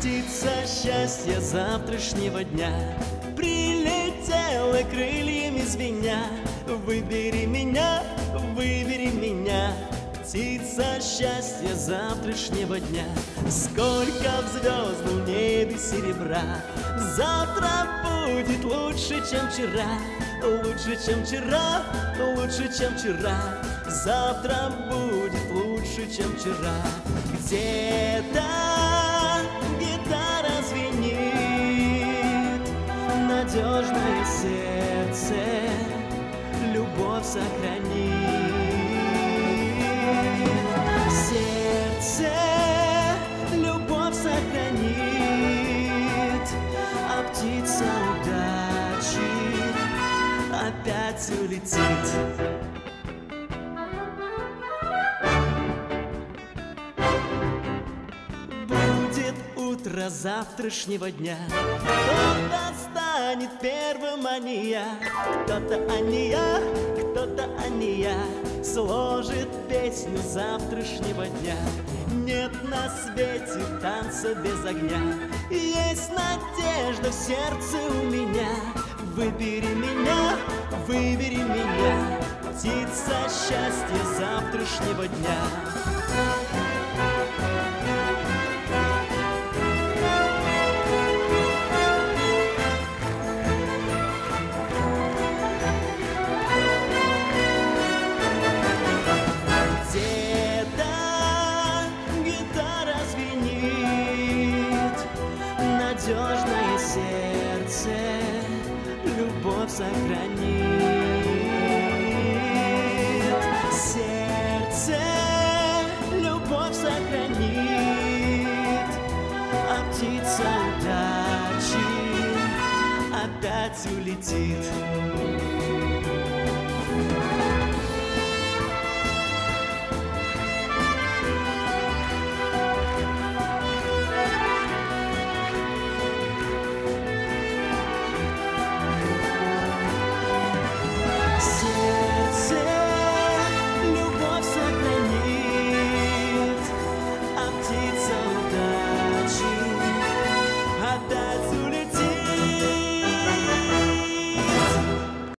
Птица счастья завтрашнего дня прилетела крыльями звеня. Выбери меня, птица счастья завтрашнего дня. Сколько в звездном небе серебра, завтра будет лучше, чем вчера. Лучше, чем вчера, лучше, чем вчера. Завтра будет лучше, чем вчера. Где-то гитара звенит, надежное сердце любовь сохранит. Сердце любовь сохранит, а птица удачи опять улетит. Будет утро завтрашнего дня, кто-то станет первым, а не я. Кто-то, а не я, кто-то, а не я, сложит песню завтрашнего дня. Нет на свете танца без огня, есть надежда в сердце у меня. Выбери меня, птица счастья завтрашнего дня. Где-то гитара звенит, надежное сердце любовь сохранит. Сердце любовь сохранит, а птица удачи опять улетит.